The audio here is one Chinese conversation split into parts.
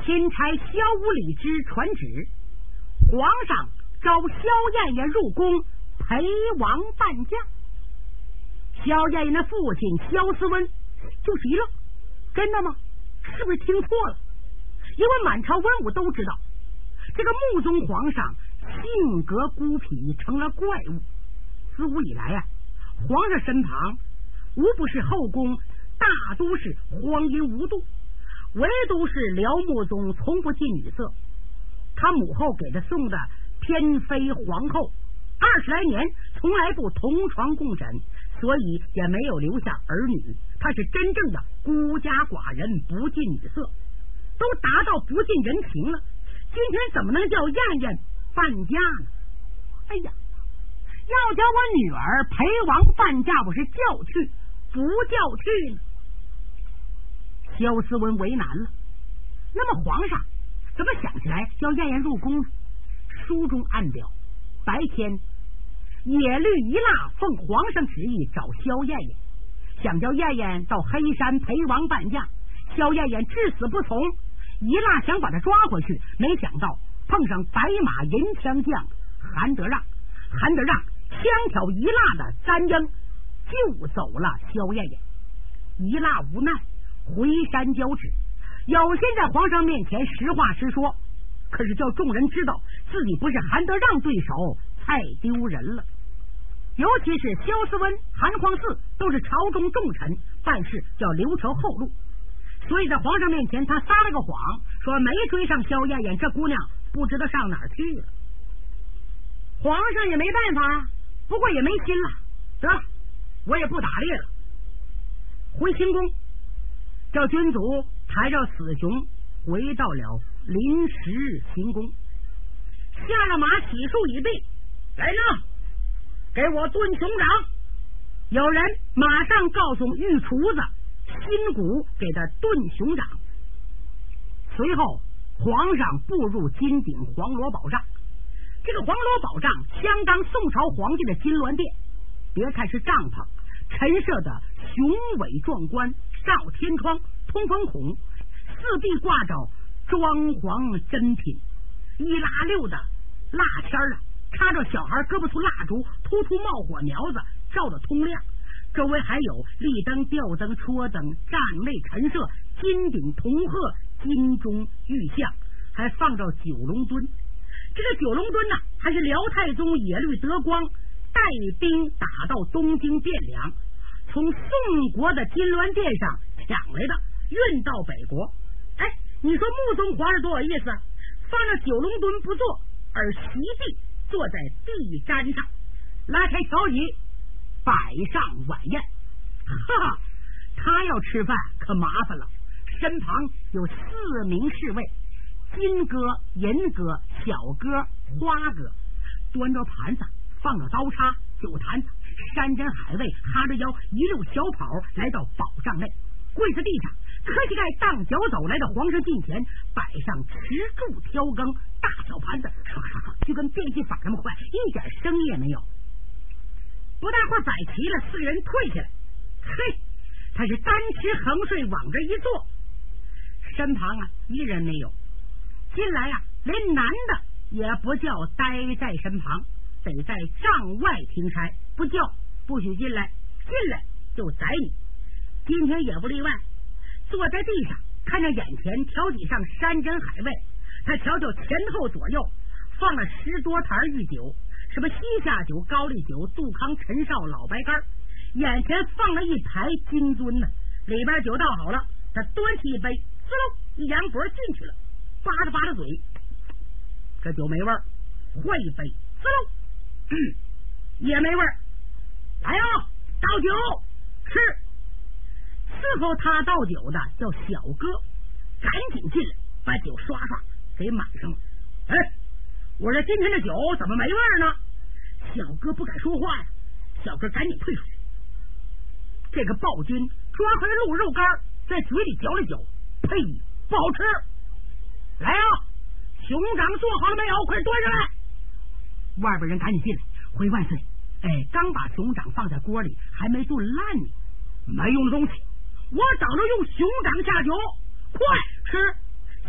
钦差萧无礼之传旨，皇上召萧燕燕入宫陪王伴驾。萧燕燕的父亲萧思温就是一愣，真的吗？是不是听错了？因为满朝文武都知道，这个穆宗皇上性格孤僻，成了怪物。自古以来皇上身旁无不是后宫，大都是荒淫无度，唯独是辽穆宗从不近女色。他母后给他送的偏妃皇后20来年从来不同床共枕，所以也没有留下儿女。他是真正的孤家寡人，不近女色，都达到不近人情了。今天怎么能叫燕燕伴驾呢？哎呀，要叫我女儿陪王伴驾，我是叫去不叫去呢？萧思文为难了。那么皇上怎么想起来叫燕燕入宫呢？书中暗表，白天野律一蜡奉皇上旨意找萧燕燕，想叫燕燕到黑山陪王伴驾。萧燕燕至死不从，一蜡想把他抓回去，没想到碰上白马银枪将韩德让枪挑一蜡的簪缨，救走了萧燕燕。一蜡无奈回山交旨，有心在皇上面前实话实说，可是叫众人知道自己不是韩德让对手，太丢人了。尤其是萧思温、韩匡嗣都是朝中重臣，办事要留条后路，所以在皇上面前他撒了个谎，说没追上萧燕燕，这姑娘不知道上哪儿去了。皇上也没办法，不过也没心了，得了，我也不打猎了，回行宫，叫军卒抬着死熊回到了临时行宫，下了马洗漱已毕，来呢，给我炖熊掌。有人马上告诉御厨子新谷给他炖熊掌。随后皇上步入金顶黄罗宝帐，这个黄罗宝帐相当宋朝皇帝的金銮殿，别看是帐篷，陈设的雄伟壮观，上天窗，通风孔，四壁挂着装潢珍品，一拉溜的蜡签插着小孩胳膊处蜡烛，突突冒火苗子，照得通亮。周围还有立灯、吊灯、戳灯，帐内陈设金顶铜鹤、金钟玉像，还放着九龙墩。这个九龙墩还是辽太宗野律德光带兵打到东京汴梁，从宋国的金銮殿上抢来的，运到北国。哎，你说穆宗皇上多有意思，放着九龙墩不坐，而席地坐在地毡上，拉开条椅，摆上晚宴。哈哈，他要吃饭可麻烦了，身旁有4名侍卫，金戈、银戈、小戈、花戈，端着盘子，放着刀叉、酒坛子，山珍海味，哈着腰，一溜小跑来到宝帐内，跪在地上，磕膝盖荡脚走，来到皇上近前，摆上持柱挑羹，大小盘子唰唰唰，就跟变戏法那么快，一点声音也没有。不大会儿摆齐了，4个人退下来，嘿，他是单膝横睡往这一坐，身旁一人没有。进来连男的也不叫待在身旁，得在帐外听差，不叫不许进来，进来就宰你。今天也不例外，坐在地上，看着眼前条几上山珍海味，他瞧瞧前后左右放了10多坛御酒，什么西夏酒、高丽酒、杜康、陈绍、老白干，眼前放了一排金樽呢，里边酒倒好了，他端起一杯，滋溜一扬脖进去了，扒着嘴，这酒没味儿，换一杯，滋溜也没味儿，来倒酒吃。伺候他倒酒的叫小哥，赶紧进来把酒刷刷给满上了。哎，我说今天的酒怎么没味儿呢？小哥不敢说话呀，小哥赶紧退出去。这个暴君抓回鹿肉干，在嘴里嚼了嚼，呸，不好吃。来熊掌做好了没有？快端上来。外边人赶紧进来，回万岁。哎，刚把熊掌放在锅里，还没炖烂呢。没用的东西，我早就用熊掌下酒，快吃。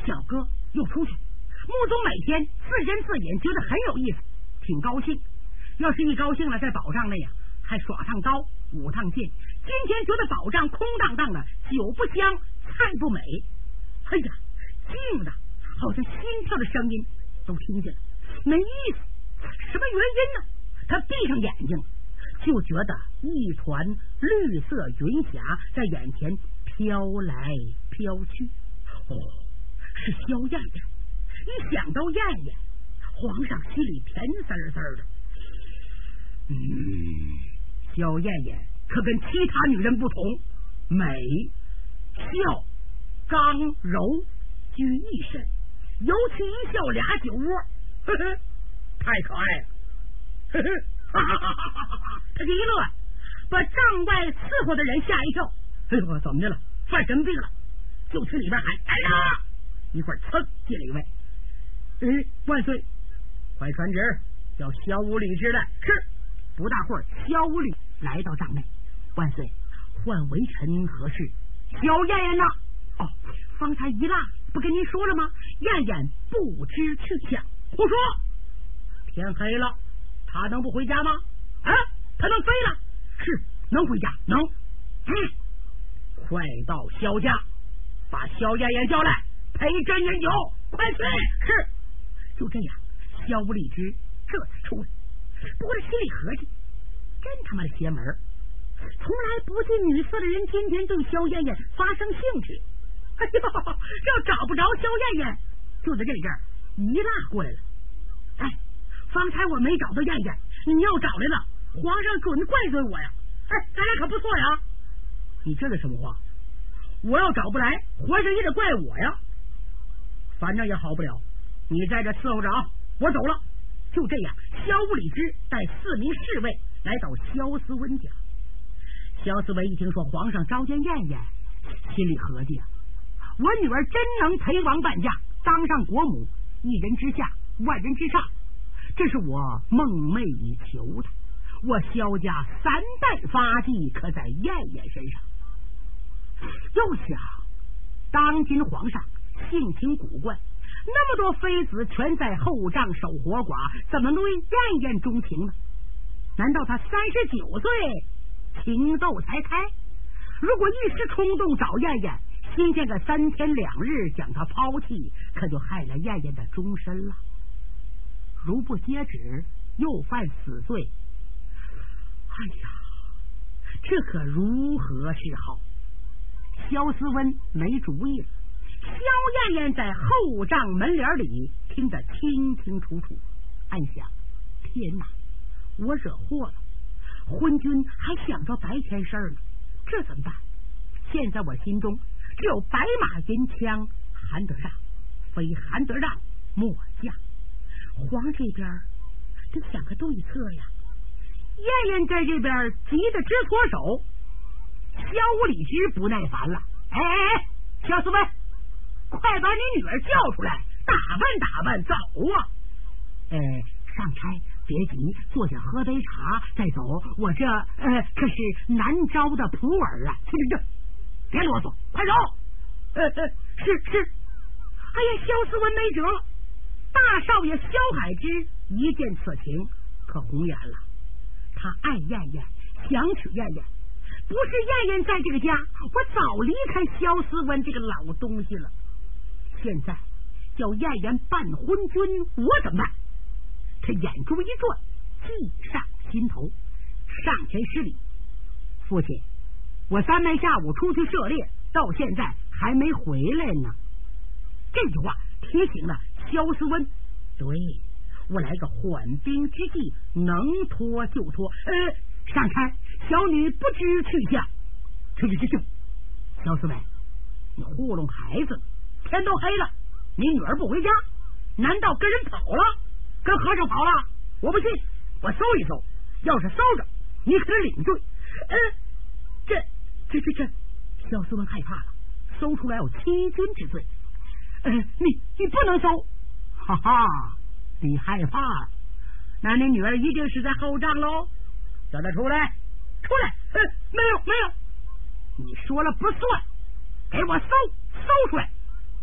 小哥又出去，穆宗每天自言自饮，觉得很有意思，挺高兴。要是一高兴了，在宝帐内呀，还耍趟刀，舞趟剑。今天觉得宝帐空荡荡的，酒不香，菜不美，哎呀，静的好像心跳的声音都听见了，没意思，什么原因呢？他闭上眼睛，就觉得一团绿色云霞在眼前飘来飘去。哦，是萧燕燕。一想到燕燕，皇上心里甜丝丝的。萧燕燕可跟其他女人不同，美、俏、刚、柔居一身，尤其一笑俩酒窝，呵呵，太可爱了，呵呵，哈哈哈哈哈哈！他这一乐，把帐外伺候的人吓一跳。哎呦，怎么的了？犯神病了！就听里边喊：“哎呀！”一会儿噌进了一位，万岁！快传旨，叫萧无礼之来。是。不大会儿，萧无礼来到帐内。万岁，唤微臣何事？萧燕燕呢？哦，方才一落，不跟您说了吗？燕燕不知去向。胡说！天黑了，他能不回家吗？啊，他能飞了？是能回家，能。快到萧家，把萧燕燕叫来，陪朕饮酒。快去！是。就这样，萧无礼之这才出来。不过这心里合计，真他妈的邪门，从来不近女色的人今天对萧燕燕发生兴趣。哎呦，要找不着萧燕燕，就在这阵儿一拉过来了。哎，方才我没找到燕燕，你要找来了，皇上准怪罪我呀。哎，咱俩可不错呀。你这是什么话？我要找不来，皇上也得怪我呀。反正也好不了，你在这伺候着啊，我走了。就这样，萧无礼之带4名侍卫来到萧思温家。萧思温一听说皇上召见燕燕，心里合计啊，我女儿真能陪王伴驾，当上国母，一人之下，万人之上，这是我梦寐以求的。我萧家3代发迹，可在燕燕身上。又想，当今皇上性情古怪，那么多妃子全在后帐守活寡，怎么对燕燕钟情呢？难道他39岁情窦才开？如果一时冲动找燕燕，新鲜个3天2日将她抛弃，可就害了燕燕的终身了。如不接旨，又犯死罪。哎呀，这可如何是好？萧思温没主意了。萧燕燕在后帐门帘里听得清清楚楚，暗想：天哪，我惹祸了！昏君还想着白天事呢，这怎么办？现在我心中只有白马银枪韩德让，非韩德让莫将。皇这边得想个对策呀。燕燕在这边急得直搓手。萧无礼之不耐烦了：哎，萧思温，快把你女儿叫出来，打扮打扮，走啊！上差别急，坐下喝杯茶再走。我这可是南诏的仆儿啊！去，别啰嗦，快走！是。哎呀，萧思温没辙了。大少爷萧海之一见此情，可红眼了。他爱燕燕，想娶燕燕。不是燕燕在这个家，我早离开萧思温这个老东西了。现在叫燕燕扮昏君，我怎么办？他眼珠一转，计上心头，上前施礼：父亲，我3妹下午出去涉猎，到现在还没回来呢。这句话提醒了萧思温，对，我来个缓兵之计，能拖就拖。上差，小女不知去向。去，萧思维，你糊弄孩子，天都黑了，你女儿不回家，难道跟人跑了？跟和尚跑了？我不信，我搜一搜，要是搜着，你可得领罪。这，萧思文害怕了，搜出来有欺君之罪。你不能搜，哈哈，你害怕了，那你女儿一定是在后帐喽。叫她出来，没有，你说了不算，给我搜出来，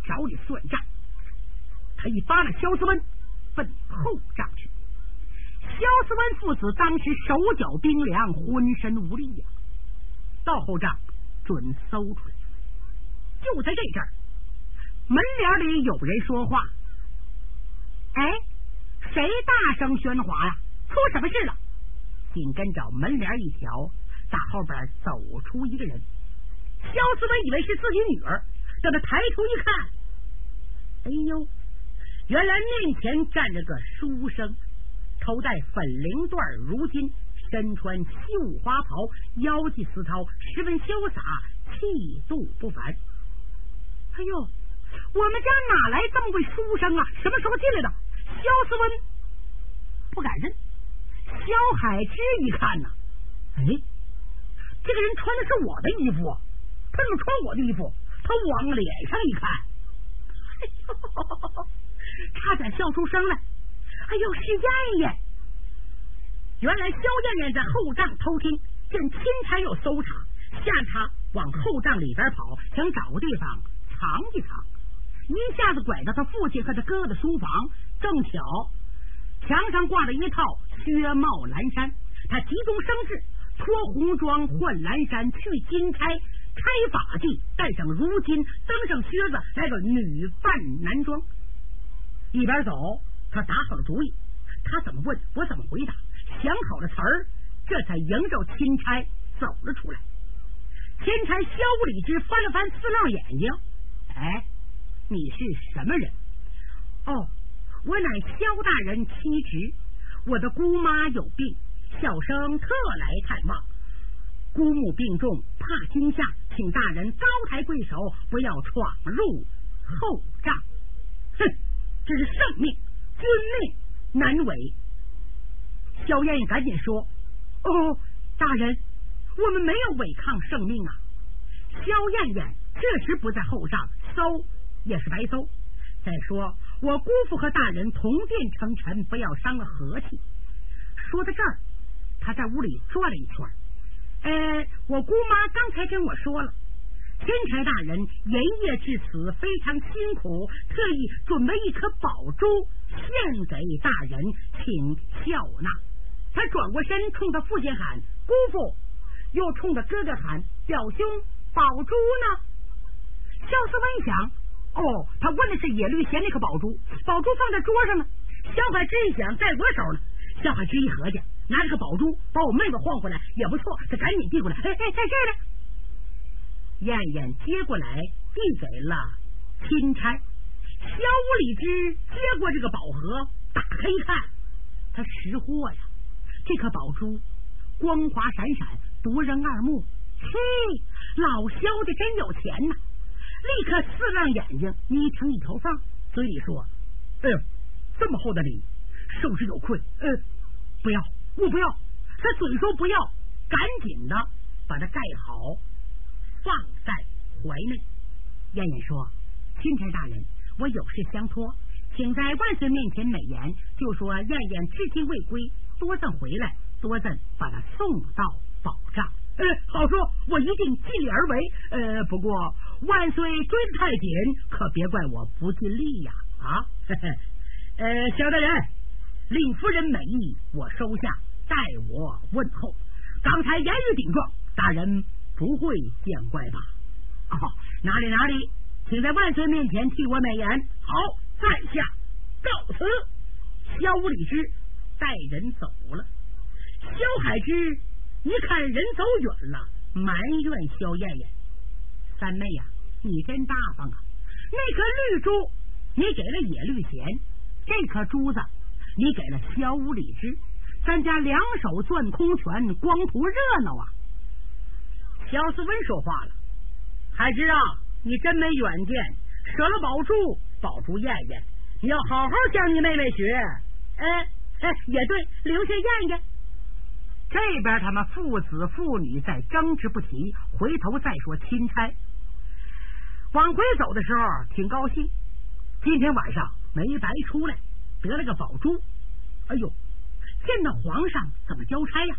找你算账。他一扒拉萧思温奔后帐去。萧思温父子当时手脚冰凉，浑身无力呀。到后帐准搜出来。就在这阵儿，门帘里有人说话：“哎，谁大声喧哗呀？出什么事了？”紧跟着门帘一挑，打后边走出一个人。萧思文以为是自己女儿，等他抬头一看，哎呦，原来面前站着个书生，头戴粉绫缎如巾，身穿绣花袍，腰系丝绦，十分潇洒，气度不凡。哎呦，我们家哪来这么位书生啊？什么时候进来的？萧思温不敢认。萧海之一看呢，哎，这个人穿的是我的衣服，他怎么穿我的衣服？他往脸上一看，哎呦，差点笑出声来。哎呦，是燕燕！原来萧燕燕在后帐偷听，见钦差有搜查，吓他往后帐里边跑，想找个地方藏一藏。一下子拐到他父亲和他哥哥的书房，正巧墙上挂了一套靴帽蓝衫，他急中生智，脱红装换蓝衫，去金钗，开发髻，戴上如巾，登上靴子，来个女扮男装。一边走，他打好了主意，他怎么问我怎么回答，想好了词儿，这才迎着钦差走了出来。钦差萧礼之翻了翻四浪眼睛，哎，你是什么人？哦，我乃萧大人妻侄，我的姑妈有病，小生特来探望。姑母病重，怕惊吓，请大人高抬贵手，不要闯入后帐。哼，这是圣命，君命难违。萧燕燕赶紧说：“哦，大人，我们没有违抗圣命啊。”萧燕燕确实不在后帐，搜也是白搜。再说我姑父和大人同殿成臣，不要伤了和气。说到这儿，他在屋里转了一圈。我姑妈刚才跟我说了，钦差大人连夜至此非常辛苦，特意准备一颗宝珠献给大人，请笑纳。他转过身冲他父亲喊姑父，又冲他哥哥喊表兄，宝珠呢？萧思温想，哦，他问的是野绿贤那颗宝珠，宝珠放在桌上呢。萧海之一想，在我手呢。萧海之一合计，拿着个宝珠把我妹妹换回来也不错，他赶紧递过来，在这儿呢。燕燕接过来递给了钦差。萧礼之接过这个宝盒，打开一看，他识货呀，这颗宝珠光滑闪闪，夺人耳目。嘿，老萧家真有钱呐！立刻四亮眼睛眯成一条缝，嘴里说：“哎呦，这么厚的礼，受之有愧。不要，我不要。”他嘴说不要，赶紧的把它盖好，放在怀内。燕燕说：“钦差大人，我有事相托，请在万岁面前美言，就说燕燕至今未归，多赠回来，多赠把他送到宝帐。”好说，我一定尽力而为。不过万岁追得太紧，可别怪我不尽力呀！啊，萧大人，令夫人美意，我收下，代我问候。刚才言语顶撞，大人不会见怪吧？哦，哪里，请在万岁面前替我美言。好，在下告辞。萧礼之带人走了。萧海之一看人走远了，埋怨萧燕燕：“三妹呀，你真大方啊！那颗绿珠你给了野绿贤，这颗珠子你给了萧礼之，咱家两手攥空拳，光图热闹啊！”萧思温说话了：“海之啊，你真没远见，舍了宝珠，保住燕燕，你要好好向你妹妹学。也对，留下燕燕。”这边他们父子父女在争执不提，回头再说钦差。往回走的时候挺高兴，今天晚上没白出来，得了个宝珠。哎呦，见到皇上怎么交差呀？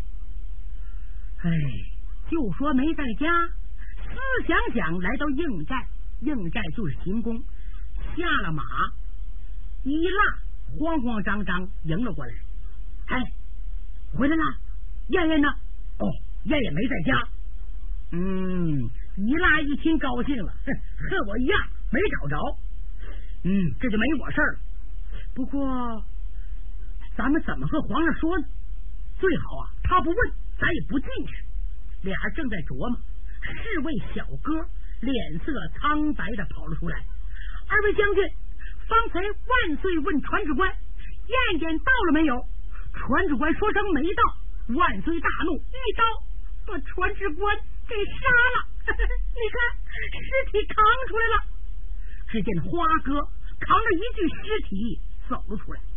就说没在家，思想来到应寨，应寨就是行宫， 下了马，一拉慌慌张张迎了过来。哎，回来了，燕燕呢？哦，燕燕没在家。一拉一听高兴了，和我一样没找着。这就没我事儿了。不过咱们怎么和皇上说呢？最好啊，他不问，咱也不进去。俩人正在琢磨，侍卫小哥脸色苍白的跑了出来。二位将军，方才万岁问传旨官燕燕到了没有？传旨官说声没到，万岁大怒，一刀把传旨官给杀了。你看尸体扛出来了。只见花哥扛着一具尸体走了出来。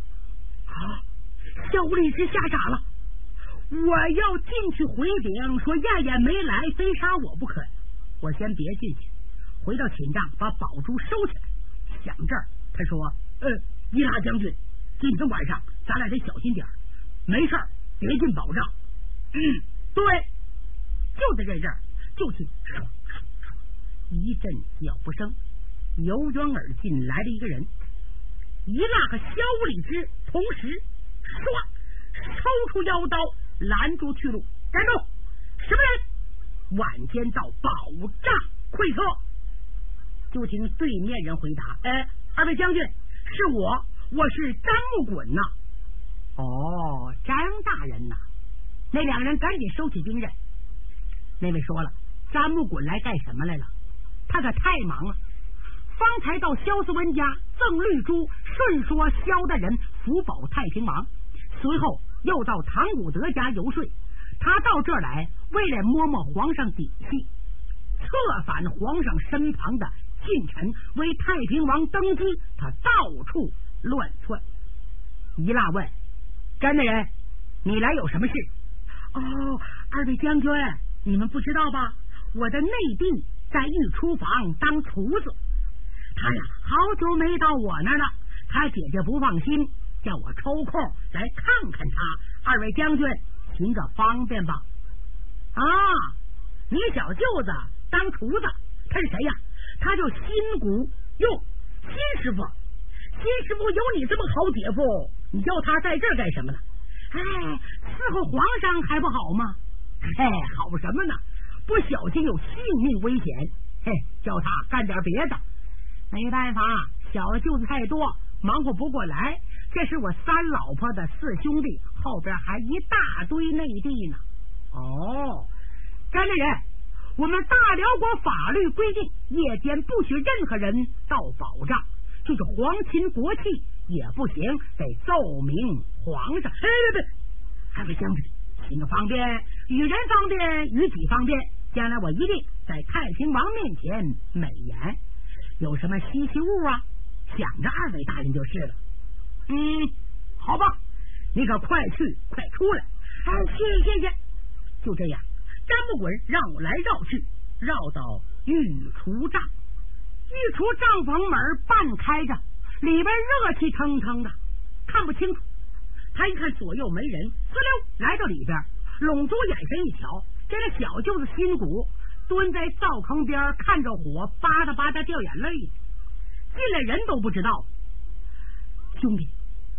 小律师吓傻了，我要进去回禀说燕燕没来，非杀我不可。我先别进去，回到寝帐把宝珠收起来。想这儿，他说伊拉将军，今天晚上咱俩得小心点，没事别进宝帐。对，就在这阵儿，就听一阵脚步声，由远而近来了一个人。一拉和萧礼之同时抽出腰刀拦住去路。站住！什么人？晚间到宝帐会客。就听对面人回答：二位将军，是我是詹木衮呐。詹大人呐。那两人赶紧收起兵刃。那位说了，詹木衮来干什么来了？他可太忙了，方才到萧思温家赠绿珠，顺说萧大人福保太平王，随后又到唐古德家游说。他到这儿来，为了摸摸皇上底细，策反皇上身旁的近臣为太平王登基，他到处乱窜。一辣问：詹大人，你来有什么事？二位将军，你们不知道吧？我的内弟在御厨房当厨子，他呀好久没到我那儿了，他姐姐不放心，叫我抽空来看看他。二位将军寻着方便吧。你小舅子当厨子，他是谁呀？他叫新谷哟，新师傅。新师傅有你这么好姐夫，你叫他在这儿干什么呢？伺候皇上还不好吗？好什么呢？不小心有性命危险，叫他干点别的。没办法，小舅子太多，忙活不过来。这是我三老婆的四兄弟，后边还一大堆内地呢。詹大人，我们大辽国法律规定，夜间不许任何人到保障，就是皇亲国戚也不行，得奏明皇上。二位将军，行个方便，与人方便，与己方便，将来我一定在太平王面前美言。有什么稀奇物啊，想着二位大人就是了。好吧，你可快去快出来。谢谢。就这样，詹木衮绕来绕去，绕到御厨帐。御厨帐房门半开着，里边热气腾腾的，看不清楚。他一看左右没人，呲溜来到里边，拢住眼神一瞧，这个小舅子新谷蹲在灶坑边，看着火，吧嗒吧嗒掉眼泪。进来人都不知道。兄弟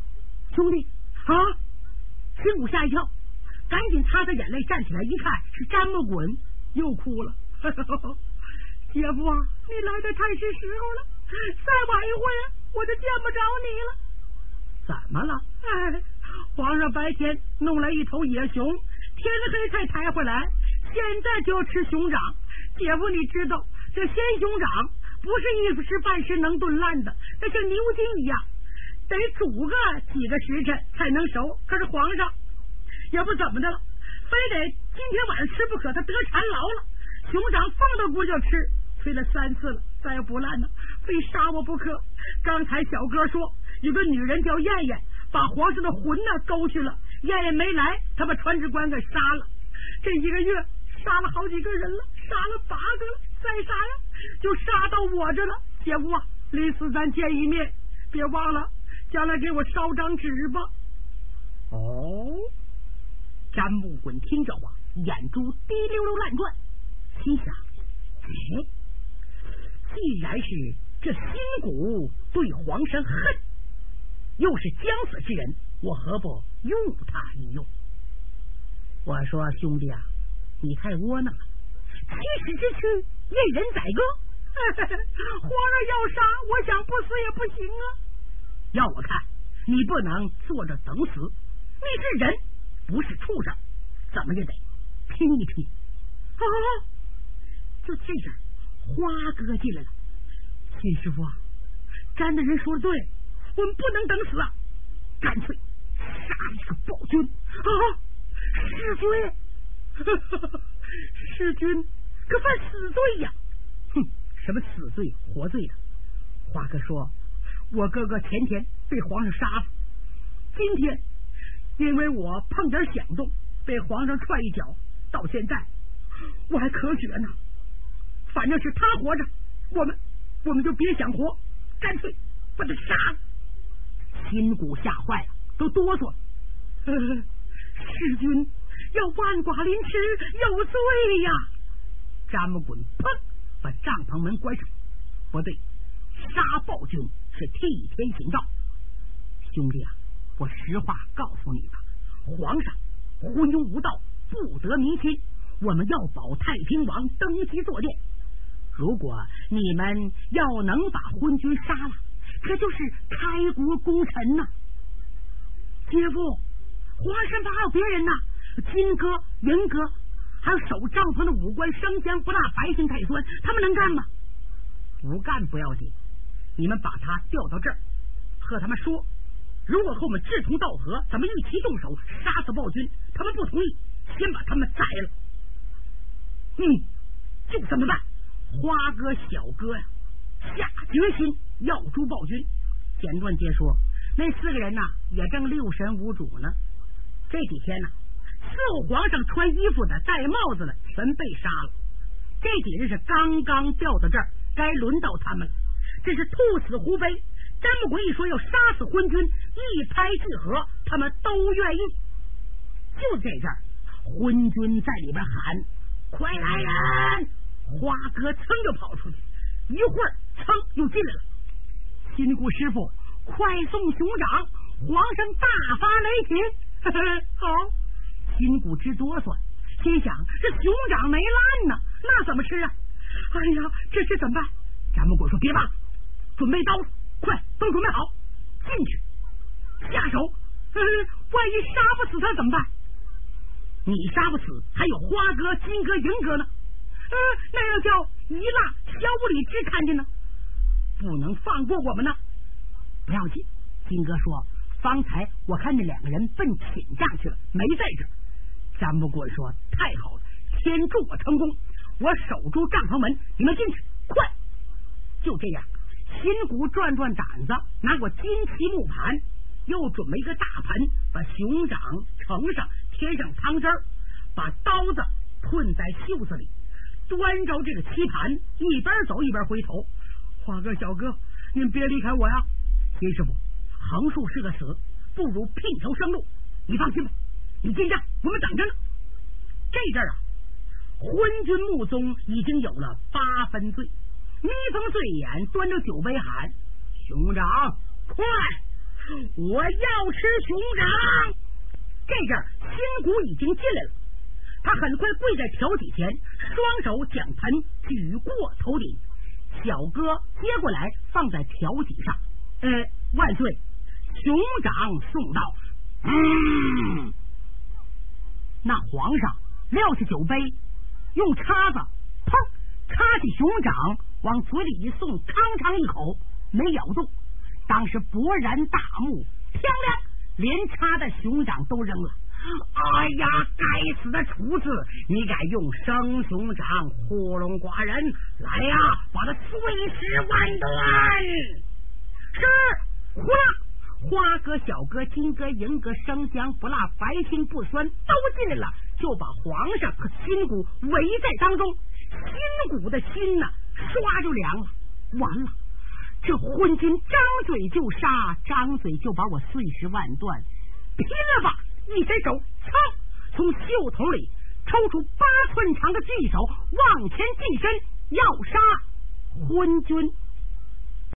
新谷吓一跳，赶紧擦擦眼泪，站起来一看是詹木衮，又哭了。姐夫啊，你来的太是时候了，再晚一会我就见不着你了。怎么了？皇上白天弄来一头野熊，天黑才抬回来，现在就要吃熊掌。姐夫你知道，这鲜熊掌不是一时半时能炖烂的，那像牛筋一样，得煮个几个时辰才能熟。可是皇上也不怎么的了，非得今天晚上吃不可，他得馋劳了，熊掌放到锅就吃，催了3次了，再也不烂了，非杀我不可。刚才小哥说有个女人叫燕燕，把皇上的魂勾去了，燕燕没来，他把传旨官给杀了。这1个月杀了好几个人了，杀了8个了，再杀呀就杀到我这了。姐夫啊，临死咱见一面，别忘了将来给我烧张纸吧。詹木衮听着话，眼珠滴溜溜乱转，心想既然是这新谷对皇上恨，又是将死之人，我何不用他一用？我说兄弟啊，你太窝囊了，七尺之躯，任人宰割。皇上要杀，我想不死也不行啊。要我看，你不能坐着等死，你是人，不是畜生，怎么也得拼一拼。好，就这阵，花哥进来了。秦师傅啊，詹大人说的对，我们不能等死啊，干脆杀一个暴君啊！弑君，弑君可犯死罪呀！哼，什么死罪活罪的？花哥说，我哥哥前天被皇上杀了，今天因为我碰点响动，被皇上踹一脚，到现在我还咳血呢。反正是他活着，我们就别想活，干脆把他杀了。新谷吓坏了，都哆嗦了。弑君要万剐凌迟，有罪呀！詹姆滚砰把帐篷门关上。不对，杀暴君是替天行道。兄弟啊，我实话告诉你吧，皇上昏庸无道，不得民心，我们要保太平王登基坐殿。如果你们要能把昏君杀了，可就是开国功臣呐。姐夫，皇上还有别人呢，金哥、云哥，还有守帐篷的武官生姜不辣白姓太孙，他们能干吗？不干不要紧，你们把他调到这儿，和他们说，如果和我们志同道合，咱们一起动手杀死暴君。他们不同意，先把他们宰了。就这么办。花哥、小哥呀，下决心要诛暴君。简短截说，那4个人呐，也正六神无主呢。这几天呢，伺候皇上穿衣服的、戴帽子的全被杀了。这几日是刚刚调到这儿，该轮到他们了。这是兔死狐悲。詹姆鬼一说要杀死昏君，一拍即合，他们都愿意。就这阵儿，昏君在里边喊：“快来人！”花哥噌就跑出去，一会儿噌又进来了。新谷师傅，快送熊掌！皇上大发雷霆。好，新谷直哆嗦，心想这熊掌没烂呢，那怎么吃啊？哎呀，这是怎么办？詹姆鬼说：“别怕，准备刀子，快都准备好，进去下手。万一杀不死他怎么办？你杀不死，还有花哥、金哥、银哥呢。那要叫一辣小五里之看见呢，不能放过我们呢。不要紧，金哥说，方才我看见2个人奔寝帐去了，没在这儿。詹姆鬼说：“太好了，先助我成功，我守住帐篷门，你们进去，快！”就这样，新谷转转胆子，拿过金漆木盘，又准备一个大盆，把熊掌盛上，添上汤汁儿，把刀子吞在袖子里，端着这个漆盘，一边走一边回头。花哥、小哥，您别离开我呀！秦师傅，横竖是个死，不如聘条生路。你放心吧，你进帐，我们等着呢。这阵儿啊，昏君穆宗已经有了8分醉，眯缝醉眼，端着酒杯喊：“熊掌，快！我要吃熊掌！”这阵儿，新谷已经进来了。他很快跪在条几前，双手将盆举过头顶，小哥接过来放在条几上。万岁，熊掌送到。那皇上撂下酒杯，用叉子砰插起熊掌，往嘴里一送，吭哧一口，没咬动。当时勃然大怒，漂亮，连插的熊掌都扔了。哎呀，该死的厨子，你敢用生熊掌糊弄寡人！来呀，把他碎尸万段！是，呼啦！花哥、小哥、金哥、银哥、生姜、不辣、白青、不酸都进来了，就把皇上和新谷围在当中。新谷的心呢，唰就凉了。完了，这昏君张嘴就杀，张嘴就把我碎尸万段，拼了吧！一伸手，噌，从袖头里抽出8寸长的巨手，往前近身，要杀昏君。